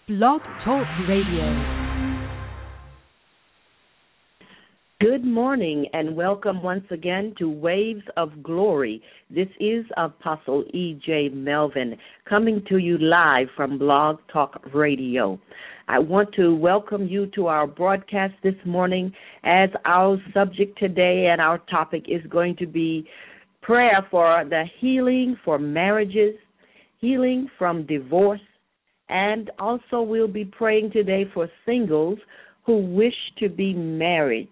Blog Talk Radio. Good morning and welcome once again to Waves of Glory. This is Apostle E.J. Melvin coming to you live from Blog Talk Radio. I want to welcome you to our broadcast this morning as our subject today and our topic is going to be prayer for the healing for marriages, healing from divorce, and also we'll be praying today for singles who wish to be married.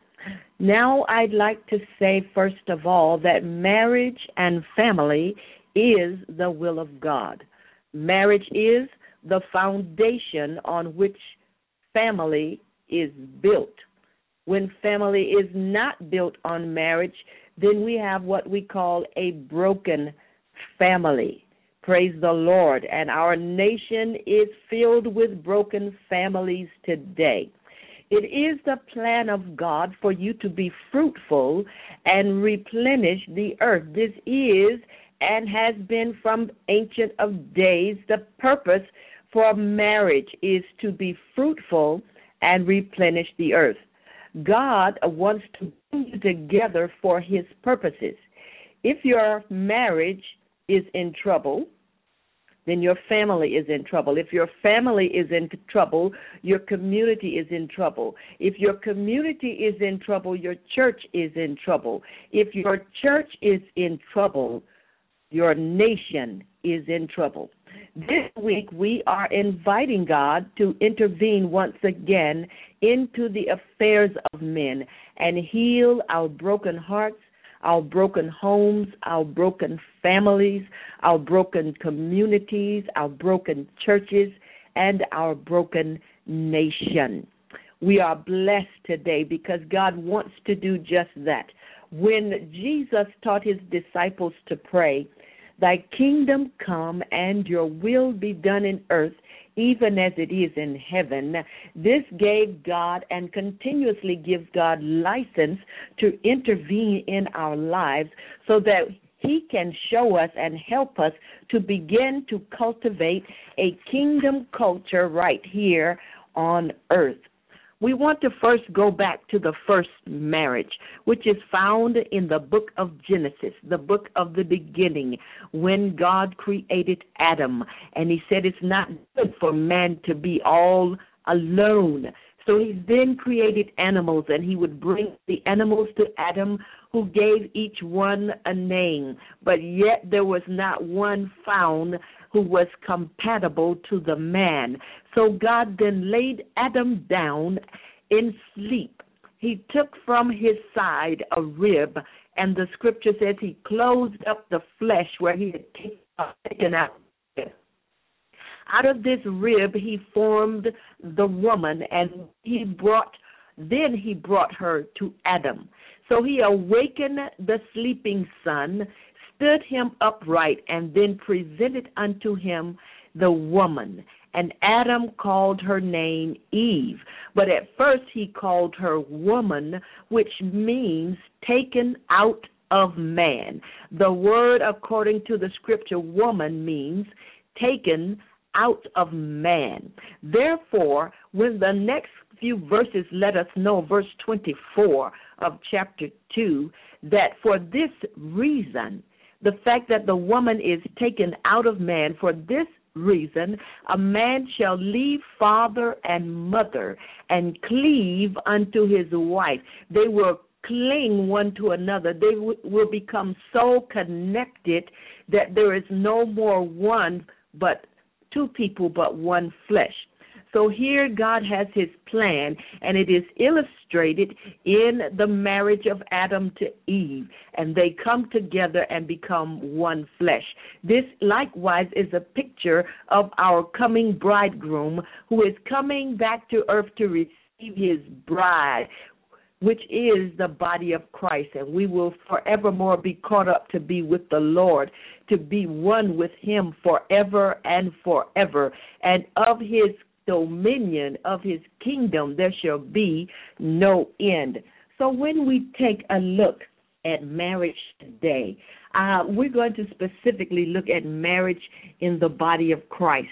Now, I'd like to say, first of all, that marriage and family is the will of God. Marriage is the foundation on which family is built. When family is not built on marriage, then we have what we call a broken family. Praise the Lord. And our nation is filled with broken families today. It is the plan of God for you to be fruitful and replenish the earth. This is and has been from ancient of days. The purpose for marriage is to be fruitful and replenish the earth. God wants to bring you together for his purposes. If your marriage is in trouble, then your family is in trouble. If your family is in trouble, your community is in trouble. If your community is in trouble, your church is in trouble. If your church is in trouble, your nation is in trouble. This week, we are inviting God to intervene once again into the affairs of men and heal our broken hearts, our broken homes, our broken families, our broken communities, our broken churches, and our broken nation. We are blessed today because God wants to do just that. When Jesus taught his disciples to pray, "Thy kingdom come and your will be done in earth, even as it is in heaven," this gave God and continuously gives God license to intervene in our lives so that he can show us and help us to begin to cultivate a kingdom culture right here on earth. We want to first go back to the first marriage, which is found in the book of Genesis, the book of the beginning, when God created Adam. And he said it's not good for man to be all alone. So he then created animals, and he would bring the animals to Adam, who gave each one a name. But yet there was not one found who was compatible to the man. So God then laid Adam down in sleep. He took from his side a rib, and the scripture says he closed up the flesh where he had taken out. Out of this rib he formed the woman, and he brought her to Adam. So he awakened the sleeping son, stood him upright, and then presented unto him the woman. And Adam called her name Eve. But at first he called her woman, which means taken out of man. The word, according to the scripture, woman means taken out of man. Therefore, when the next few verses let us know, verse 24 of chapter 2, that for this reason, the fact that the woman is taken out of man, for this reason, a man shall leave father and mother and cleave unto his wife. They will cling one to another. They will become so connected that there is no more one but two people but one flesh. So here God has his plan, and it is illustrated in the marriage of Adam to Eve, and they come together and become one flesh. This likewise is a picture of our coming bridegroom who is coming back to earth to receive his bride, which is the body of Christ, and we will forevermore be caught up to be with the Lord, to be one with him forever and forever, and of his dominion, of his kingdom, there shall be no end. So when we take a look at marriage today, we're going to specifically look at marriage in the body of Christ.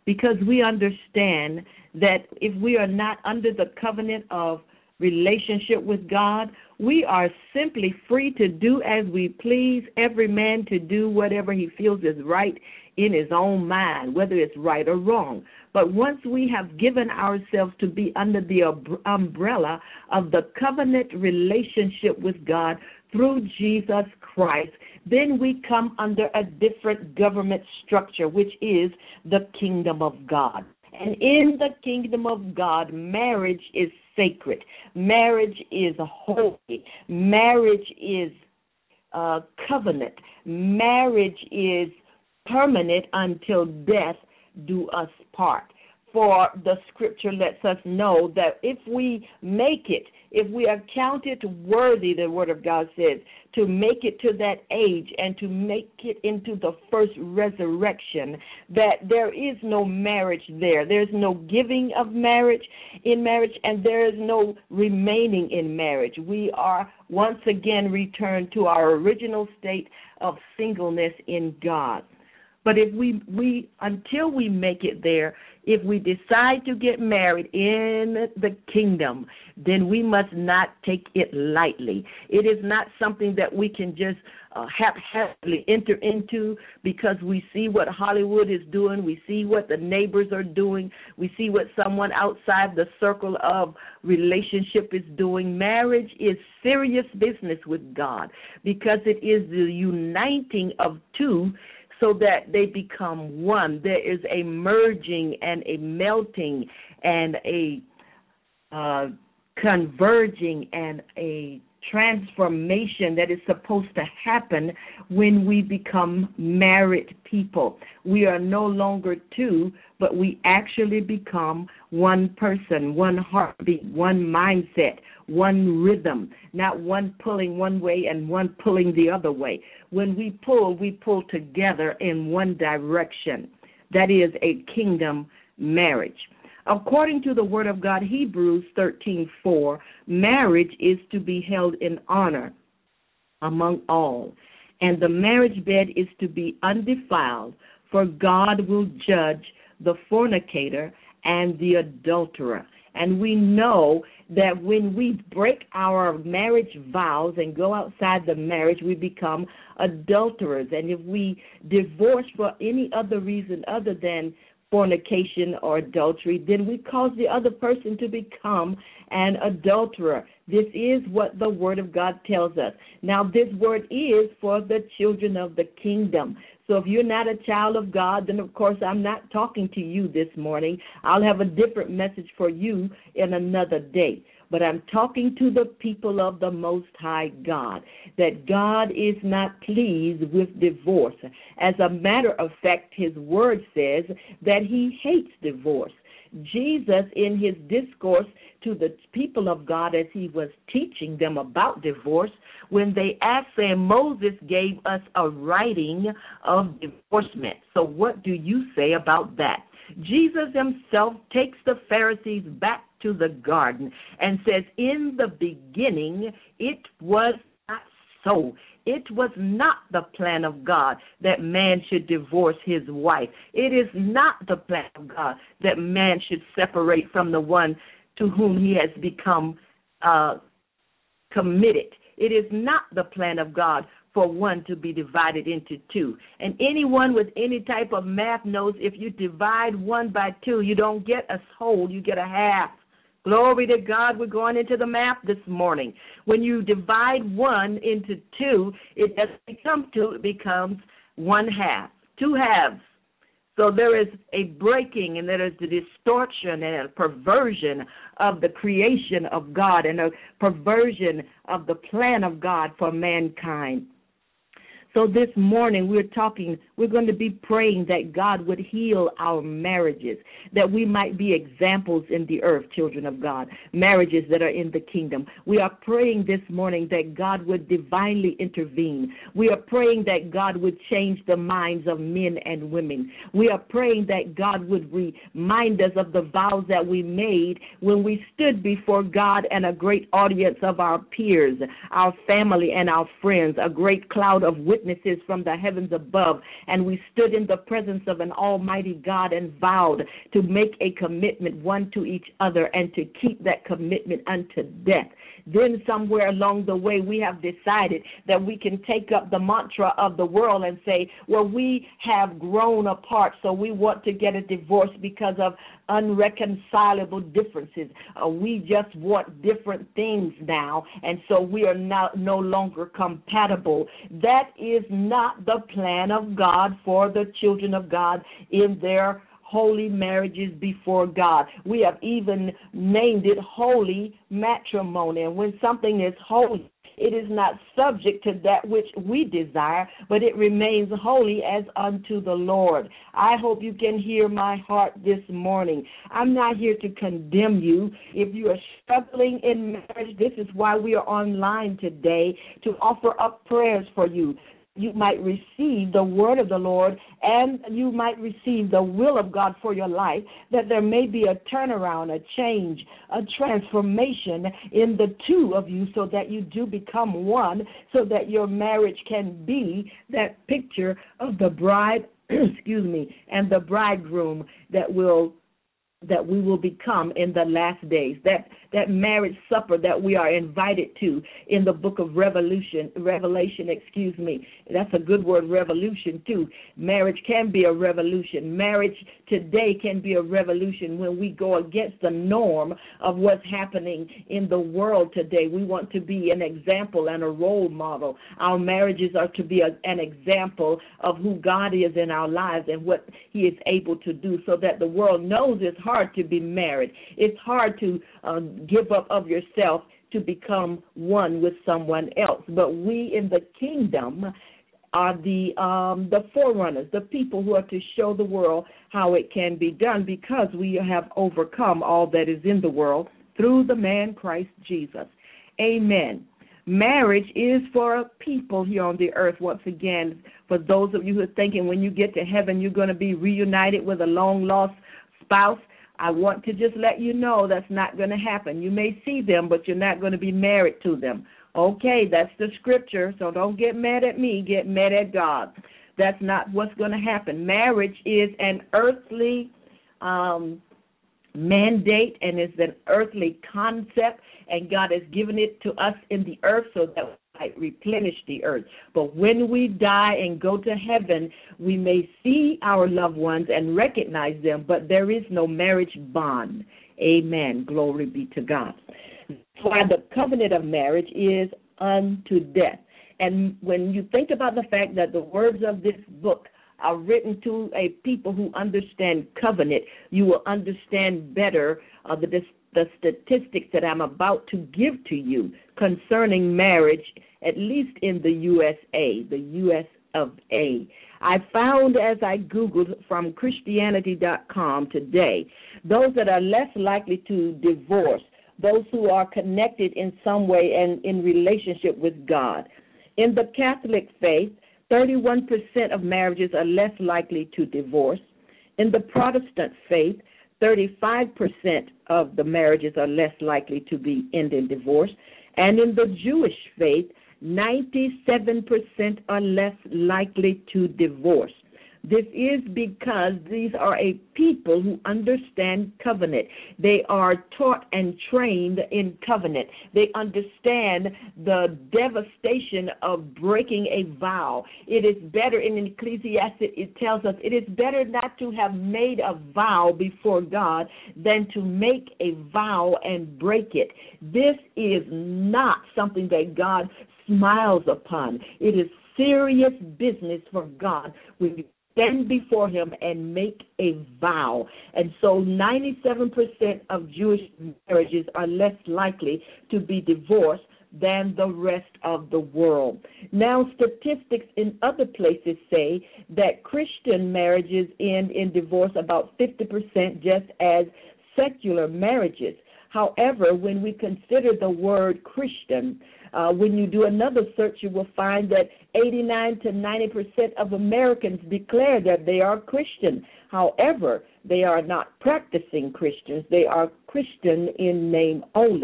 because we understand that if we are not under the covenant of relationship with God, we are simply free to do as we please, every man to do whatever he feels is right in his own mind, whether it's right or wrong. But once we have given ourselves to be under the umbrella of the covenant relationship with God through Jesus Christ, then we come under a different government structure, which is the kingdom of God. And in the kingdom of God, marriage is sacred. Marriage is holy. Marriage is covenant. Marriage is permanent until death do us part. For the scripture lets us know that if we make it, if we are counted worthy, the word of God says, to make it to that age and to make it into the first resurrection, that there is no marriage there. There's no giving of marriage in marriage, and there is no remaining in marriage. We are once again returned to our original state of singleness in God. But if we until we make it there, if we decide to get married in the kingdom, then we must not take it lightly. It is not something that we can just haphazardly enter into because we see what Hollywood is doing, we see what the neighbors are doing, we see what someone outside the circle of relationship is doing. Marriage is serious business with God because it is the uniting of two so that they become one. There is a merging and a melting and a converging and a transformation that is supposed to happen when we become married people. We are no longer two, but we actually become one person, one heartbeat, one mindset, one rhythm, not one pulling one way and one pulling the other way. When we pull together in one direction. That is a kingdom marriage. According to the Word of God, Hebrews 13:4, marriage is to be held in honor among all, and the marriage bed is to be undefiled, for God will judge the fornicator and the adulterer. And we know that when we break our marriage vows and go outside the marriage, we become adulterers. And if we divorce for any other reason other than fornication or adultery, then we cause the other person to become an adulterer. This is what the Word of God tells us. Now, this word is for the children of the kingdom. So if you're not a child of God, then, of course, I'm not talking to you this morning. I'll have a different message for you in another day. But I'm talking to the people of the Most High God, that God is not pleased with divorce. As a matter of fact, His Word says that He hates divorce. Jesus, in His discourse to the people of God as He was teaching them about divorce, when they asked Him, Moses gave us a writing of divorcement. So what do you say about that? Jesus Himself takes the Pharisees back to the garden and says, in the beginning, it was not so. It was not the plan of God that man should divorce his wife. It is not the plan of God that man should separate from the one to whom he has become committed. It is not the plan of God for one to be divided into two. And anyone with any type of math knows if you divide one by two, you don't get a whole, you get a half. Glory to God, we're going into the math this morning. When you divide one into two, it doesn't become two, it becomes one half, two halves. So there is a breaking and there is the distortion and a perversion of the creation of God and a perversion of the plan of God for mankind. So this morning we're going to be praying that God would heal our marriages, that we might be examples in the earth, children of God, marriages that are in the kingdom. We are praying this morning that God would divinely intervene. We are praying that God would change the minds of men and women. We are praying that God would remind us of the vows that we made when we stood before God and a great audience of our peers, our family and our friends, a great cloud of witnesses witnesses from the heavens above, and we stood in the presence of an almighty God and vowed to make a commitment one to each other and to keep that commitment unto death. Then somewhere along the way, we have decided that we can take up the mantra of the world and say, well, we have grown apart, so we want to get a divorce because of unreconcilable differences. We just want different things now, and so we are no longer compatible. That is not the plan of God for the children of God in their holy marriages before God. We have even named it holy matrimony. And when something is holy, it is not subject to that which we desire, but it remains holy as unto the Lord. I hope you can hear my heart this morning. I'm not here to condemn you. If you are struggling in marriage, this is why we are online today, to offer up prayers for you. You might receive the word of the Lord, and you might receive the will of God for your life, that there may be a turnaround, a change, a transformation in the two of you so that you do become one, so that your marriage can be that picture of the bride, and the bridegroom that we will become in the last days, that marriage supper that we are invited to in the book of Revelation. That's a good word, revolution, too. Marriage can be a revolution. Marriage today can be a revolution when we go against the norm of what's happening in the world today. We want to be an example and a role model. Our marriages are to be an example of who God is in our lives and what He is able to do, so that the world knows it's hard to be married. It's hard to give up of yourself to become one with someone else. But we in the kingdom are the forerunners, the people who are to show the world how it can be done, because we have overcome all that is in the world through the man Christ Jesus. Amen. Marriage is for people here on the earth. Once again, for those of you who are thinking when you get to heaven you're going to be reunited with a long-lost spouse, I want to just let you know that's not going to happen. You may see them, but you're not going to be married to them. Okay, that's the scripture, so don't get mad at me. Get mad at God. That's not what's going to happen. Marriage is an earthly mandate, and it's an earthly concept, and God has given it to us in the earth so that we might replenish the earth. But when we die and go to heaven, we may see our loved ones and recognize them, but there is no marriage bond. Amen. Glory be to God. That's why the covenant of marriage is unto death. And when you think about the fact that the words of this book are written to a people who understand covenant, you will understand better the statistics that I'm about to give to you concerning marriage, at least in the USA, the U.S. of A. I found, as I Googled from Christianity.com today, those that are less likely to divorce, those who are connected in some way and in relationship with God. In the Catholic faith, 31% of marriages are less likely to divorce. In the Protestant faith, 35% of the marriages are less likely to be end in divorce. And in the Jewish faith, 97% are less likely to divorce. This is because these are a people who understand covenant. They are taught and trained in covenant. They understand the devastation of breaking a vow. It is better, in Ecclesiastes it tells us, it is better not to have made a vow before God than to make a vow and break it. This is not something that God smiles upon. It is serious business for God when you stand before Him and make a vow. And so 97% of Jewish marriages are less likely to be divorced than the rest of the world. Now, statistics in other places say that Christian marriages end in divorce about 50%, just as secular marriages. However, when we consider the word Christian, when you do another search, you will find that 89 to 90% of Americans declare that they are Christian. However, they are not practicing Christians. They are Christian in name only.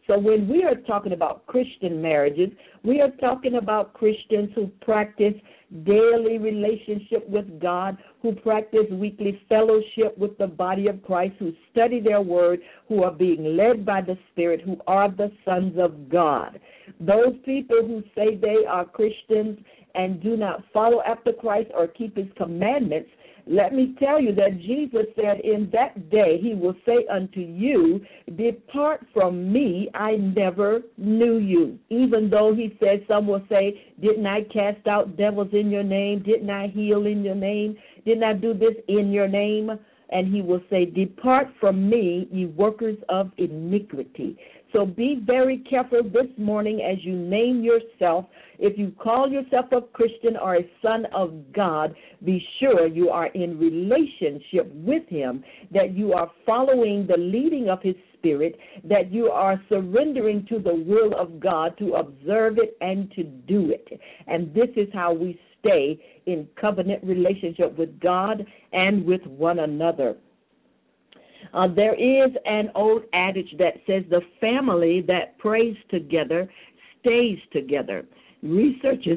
So when we are talking about Christian marriages, we are talking about Christians who practice daily relationship with God, who practice weekly fellowship with the body of Christ, who study their word, who are being led by the Spirit, who are the sons of God. Those people who say they are Christians and do not follow after Christ or keep his commandments, let me tell you that Jesus said in that day he will say unto you, depart from me, I never knew you. Even though he said, some will say, didn't I cast out devils in your name? Didn't I heal in your name? Didn't I do this in your name? And he will say, depart from me, ye workers of iniquity. So be very careful this morning as you name yourself. If you call yourself a Christian or a son of God, be sure you are in relationship with him, that you are following the leading of his Spirit, that you are surrendering to the will of God to observe it and to do it. And this is how we stay in covenant relationship with God and with one another. There is an old adage that says the family that prays together stays together. Researchers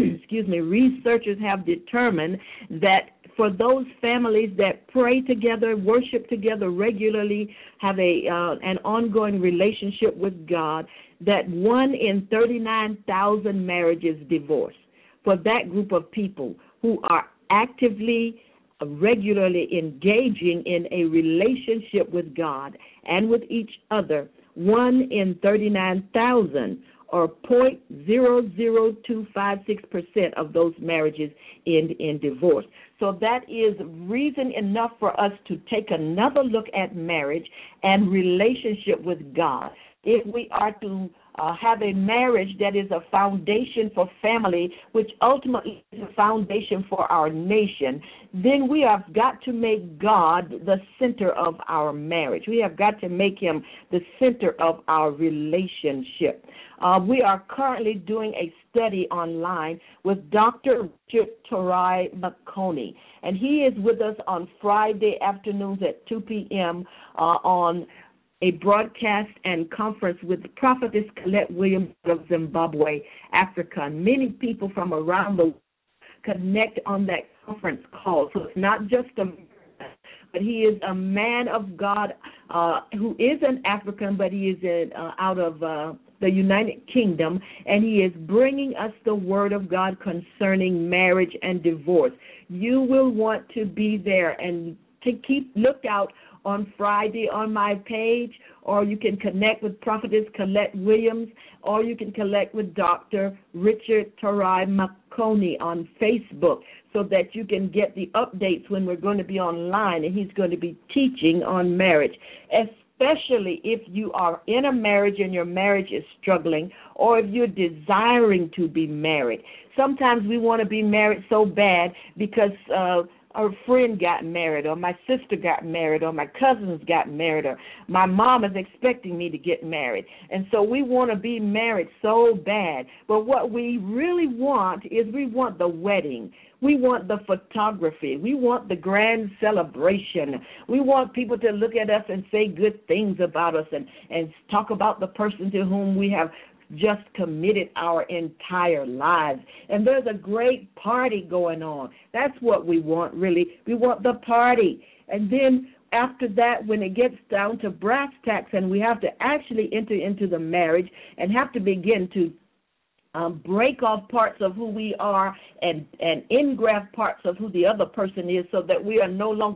have determined that for those families that pray together, worship together regularly, have an ongoing relationship with God, that 1 in 39,000 marriages divorce. For that group of people who are actively, regularly engaging in a relationship with God and with each other, 1 in 39,000, or 0.00256% of those marriages end in divorce. So that is reason enough for us to take another look at marriage and relationship with God. If we are to have a marriage that is a foundation for family, which ultimately is a foundation for our nation, then we have got to make God the center of our marriage. We have got to make him the center of our relationship. We are currently doing a study online with Dr. Richard Torai McConey, and he is with us on Friday afternoons at 2 p.m. On a broadcast and conference with Prophetess Colette Williams of Zimbabwe, Africa. Many people from around the world connect on that conference call. So it's not just a man, but he is a man of God who is an African, but he is out of the United Kingdom, and he is bringing us the word of God concerning marriage and divorce. You will want to be there and to keep lookout on Friday on my page, or you can connect with Prophetess Colette Williams, or you can connect with Dr. Richard Torai McConey on Facebook, so that you can get the updates when we're going to be online, and he's going to be teaching on marriage, especially if you are in a marriage and your marriage is struggling, or if you're desiring to be married. Sometimes we want to be married so bad because our friend got married, or my sister got married, or my cousins got married, or my mom is expecting me to get married. And so we want to be married so bad. But what we really want is we want the wedding. We want the photography. We want the grand celebration. We want people to look at us and say good things about us and talk about the person to whom we have just committed our entire lives. And there's a great party going on. That's what we want, really. We want the party. And then after that, when it gets down to brass tacks and we have to actually enter into the marriage and have to begin to break off parts of who we are and engraft parts of who the other person is, so that we are no longer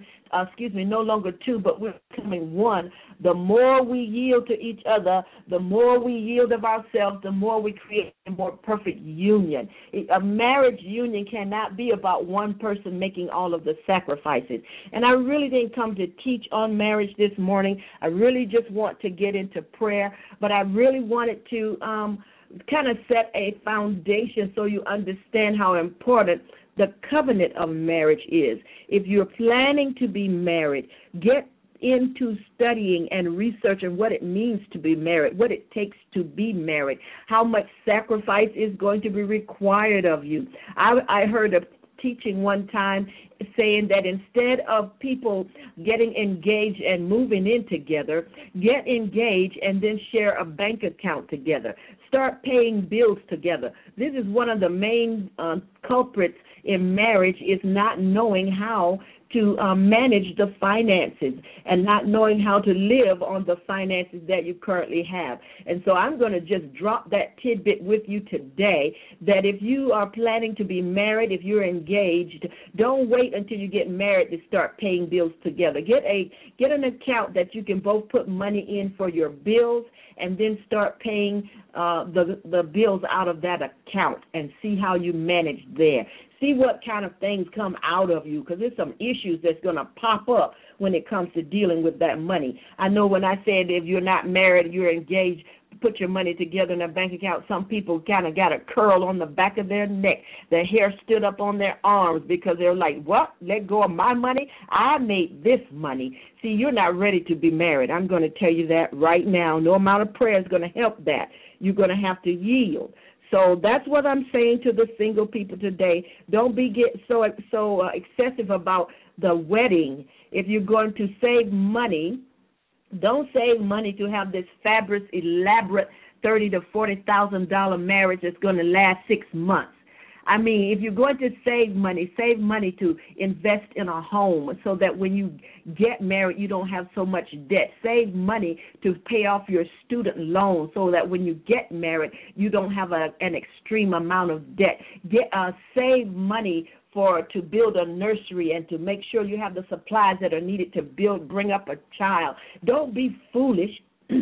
no longer two, but we're becoming one. The more we yield to each other, the more we yield of ourselves, the more we create a more perfect union. A marriage union cannot be about one person making all of the sacrifices. And I really didn't come to teach on marriage this morning. I really just want to get into prayer, but I really wanted to kind of set a foundation so you understand how important the covenant of marriage is. If you're planning to be married, get into studying and researching what it means to be married, what it takes to be married, how much sacrifice is going to be required of you. I heard a teaching one time saying that instead of people getting engaged and moving in together, get engaged and then share a bank account together. Start paying bills together. This is one of the main culprits in marriage, is not knowing how to manage the finances and not knowing how to live on the finances that you currently have. And so I'm going to just drop that tidbit with you today, that if you are planning to be married, if you're engaged, don't wait until you get married to start paying bills together. Get an account that you can both put money in for your bills and then start paying the bills out of that account and see how you manage there. See what kind of things come out of you, because there's some issues that's going to pop up when it comes to dealing with that money. I know when I said if you're not married, you're engaged, put your money together in a bank account, some people kind of got a curl on the back of their neck. Their hair stood up on their arms because they're like, what? Let go of my money? I made this money. See, you're not ready to be married. I'm going to tell you that right now. No amount of prayer is going to help that. You're going to have to yield. So that's what I'm saying to the single people today. Don't get so excessive about the wedding. If you're going to save money, don't save money to have this fabulous, elaborate $30,000 to $40,000 marriage that's going to last 6 months. I mean, if you're going to save money to invest in a home so that when you get married, you don't have so much debt. Save money to pay off your student loan so that when you get married, you don't have an extreme amount of debt. Save money to build a nursery and to make sure you have the supplies that are needed to bring up a child. Don't be foolish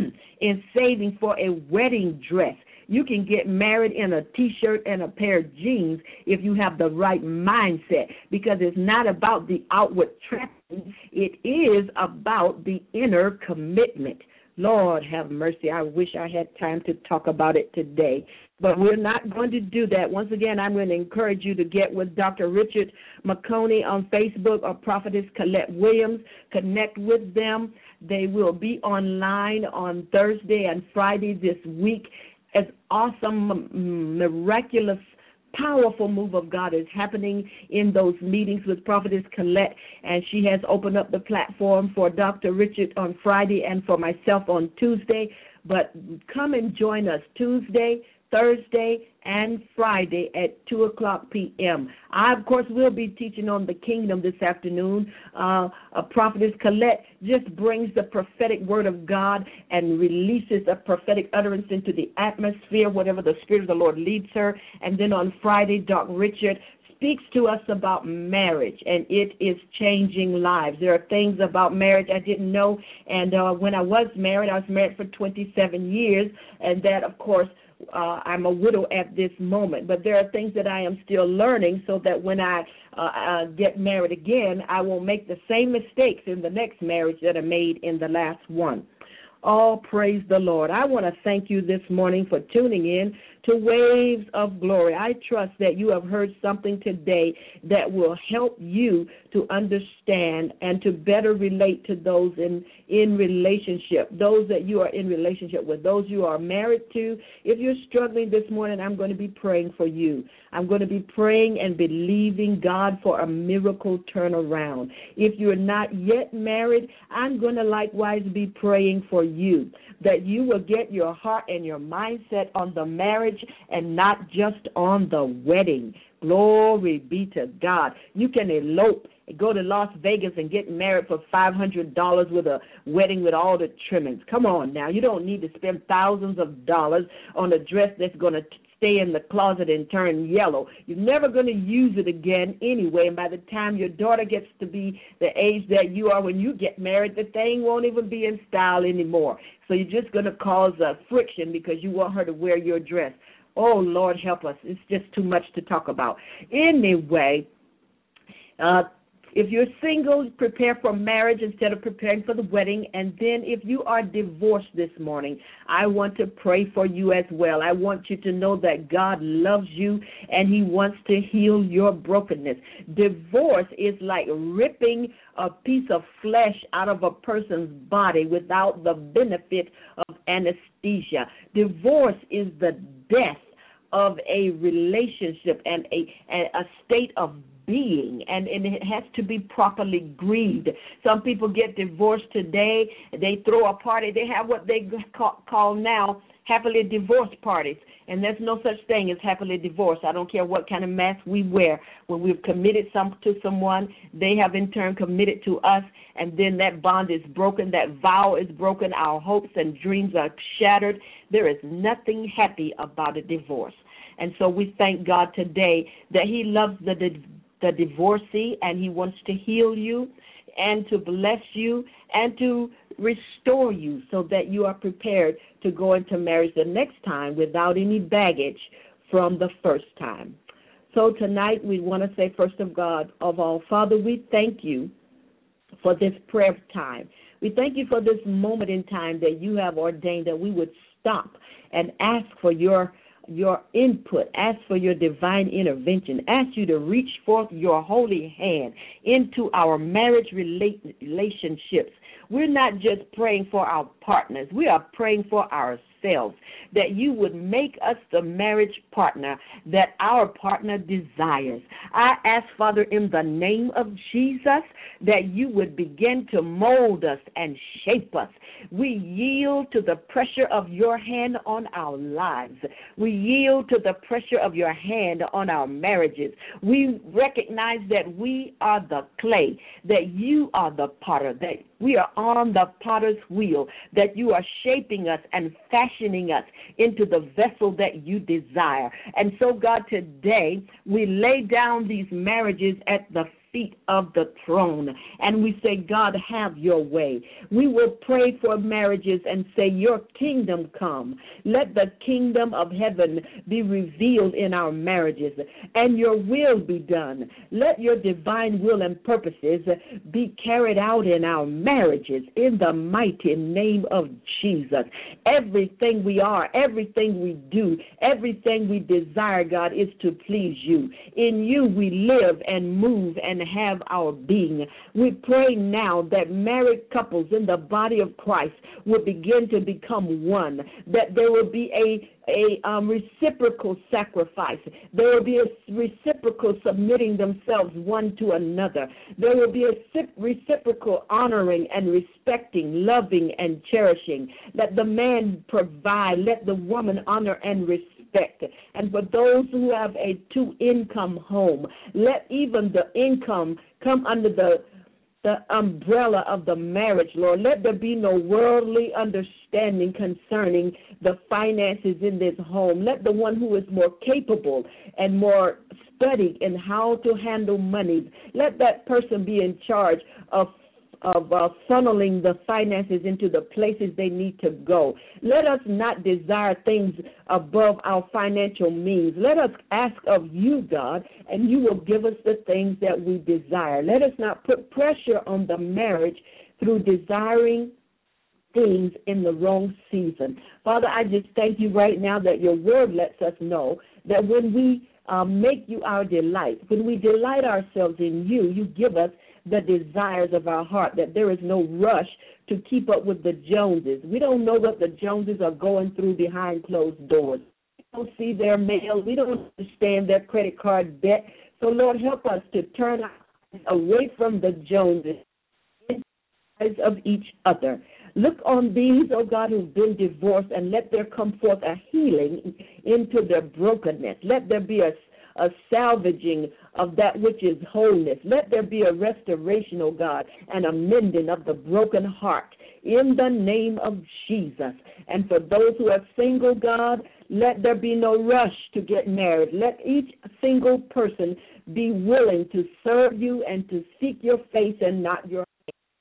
in saving for a wedding dress. You can get married in a T-shirt and a pair of jeans if you have the right mindset, because it's not about the outward trapping. It is about the inner commitment. Lord have mercy. I wish I had time to talk about it today, but we're not going to do that. Once again, I'm going to encourage you to get with Dr. Richard McConey on Facebook or Prophetess Colette Williams. Connect with them. They will be online on Thursday and Friday this week. As awesome, miraculous, powerful move of God is happening in those meetings with Prophetess Colette, and she has opened up the platform for Dr. Richard on Friday and for myself on Tuesday. But come and join us Tuesday, Thursday, and Friday at 2 o'clock p.m. I, of course, will be teaching on the kingdom this afternoon. Prophetess Colette just brings the prophetic word of God and releases a prophetic utterance into the atmosphere, whatever the Spirit of the Lord leads her. And then on Friday, Dr. Richard speaks to us about marriage, and it is changing lives. There are things about marriage I didn't know, and when I was married for 27 years, and that, of course, I'm a widow at this moment, but there are things that I am still learning so that when I get married again, I won't make the same mistakes in the next marriage that I made in the last one. All praise the Lord. I want to thank you this morning for tuning in to Waves of Glory. I trust that you have heard something today that will help you to understand and to better relate to those in relationship, those that you are in relationship with, those you are married to. If you're struggling this morning, I'm going to be praying for you. I'm going to be praying and believing God for a miracle turnaround. If you're not yet married, I'm going to likewise be praying for you, that you will get your heart and your mindset on the marriage and not just on the wedding. Glory be to God. You can elope, go to Las Vegas and get married for $500 with a wedding with all the trimmings. Come on now. You don't need to spend thousands of dollars on a dress that's going to stay in the closet and turn yellow. You're never going to use it again anyway, and by the time your daughter gets to be the age that you are when you get married, the thing won't even be in style anymore. So you're just going to cause friction because you want her to wear your dress. Oh, Lord, help us. It's just too much to talk about. Anyway, if you're single, prepare for marriage instead of preparing for the wedding. And then if you are divorced this morning, I want to pray for you as well. I want you to know that God loves you and he wants to heal your brokenness. Divorce is like ripping a piece of flesh out of a person's body without the benefit of anesthesia. Divorce is the death of a relationship and a state of being, and it has to be properly grieved. Some people get divorced today. They throw a party. They have what they call now happily divorced parties, and there's no such thing as happily divorced. I don't care what kind of mask we wear. When we've committed to someone, they have in turn committed to us, and then that bond is broken, that vow is broken, our hopes and dreams are shattered. There is nothing happy about a divorce. And so we thank God today that He loves the divorcee, and He wants to heal you and to bless you and to restore you so that you are prepared to go into marriage the next time without any baggage from the first time. So tonight we want to say, first of all, Father, we thank you for this prayer time. We thank you for this moment in time that you have ordained that we would stop and ask for your input, ask for your divine intervention, ask you to reach forth your holy hand into our marriage relationships. We're not just praying for our partners. We are praying for ourselves, that you would make us the marriage partner that our partner desires. I ask, Father, in the name of Jesus, that you would begin to mold us and shape us. We yield to the pressure of your hand on our lives. We yield to the pressure of your hand on our marriages. We recognize that we are the clay, that you are the potter, that we are on the potter's wheel, that you are shaping us and fashioning us into the vessel that you desire. And so, God, today we lay down these marriages at the feet of the throne, and we say, God, have your way. We will pray for marriages and say, your kingdom come. Let the kingdom of heaven be revealed in our marriages, and your will be done. Let your divine will and purposes be carried out in our marriages in the mighty name of Jesus. Everything we are, everything we do, everything we desire, God, is to please you. In you we live and move and have our being. We pray now that married couples in the body of Christ will begin to become one, that there will be a reciprocal sacrifice. There will be a reciprocal submitting themselves one to another. There will be a reciprocal honoring and respecting, loving and cherishing. Let the man provide, let the woman honor and respect. And for those who have a two-income home, let even the income come under the umbrella of the marriage, Lord. Let there be no worldly understanding concerning the finances in this home. Let the one who is more capable and more studied in how to handle money, let that person be in charge of funneling the finances into the places they need to go. Let us not desire things above our financial means. Let us ask of you, God, and you will give us the things that we desire. Let us not put pressure on the marriage through desiring things in the wrong season. Father, I just thank you right now that your word lets us know that when we make you our delight, when we delight ourselves in you, you give us the desires of our heart, that there is no rush to keep up with the Joneses. We don't know what the Joneses are going through behind closed doors. We don't see their mail. We don't understand their credit card debt. So, Lord, help us to turn away from the Joneses in the eyes of each other. Look on these, oh God, who've been divorced, and let there come forth a healing into their brokenness. Let there be a salvaging of that which is wholeness. Let there be a restoration, oh God, and a mending of the broken heart in the name of Jesus. And for those who are single, God, let there be no rush to get married. Let each single person be willing to serve you and to seek your face and not your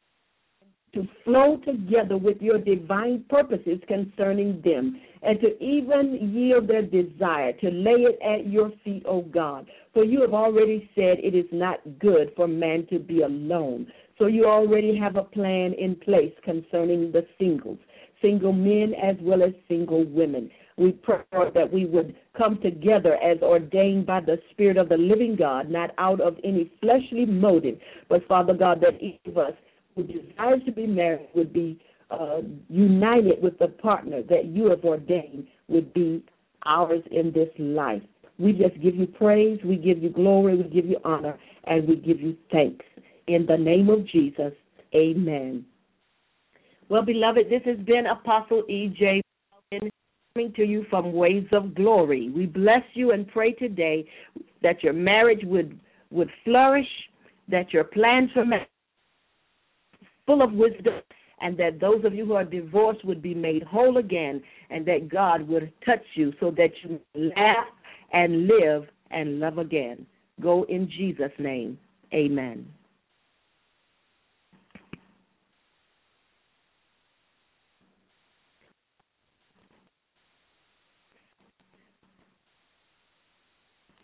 to flow together with your divine purposes concerning them, and to even yield their desire, to lay it at your feet, O God. For you have already said it is not good for man to be alone. So you already have a plan in place concerning the singles, single men as well as single women. We pray that we would come together as ordained by the Spirit of the living God, not out of any fleshly motive, but, Father God, that each of us who desires to be married would be united with the partner that you have ordained would be ours in this life. We just give you praise, we give you glory, we give you honor, and we give you thanks. In the name of Jesus, amen. Well, beloved, this has been Apostle E.J. Melvin coming to you from Waves of Glory. We bless you and pray today that your marriage would flourish, that your plans for marriage full of wisdom, and that those of you who are divorced would be made whole again, and that God would touch you so that you laugh and live and love again. Go in Jesus' name. Amen.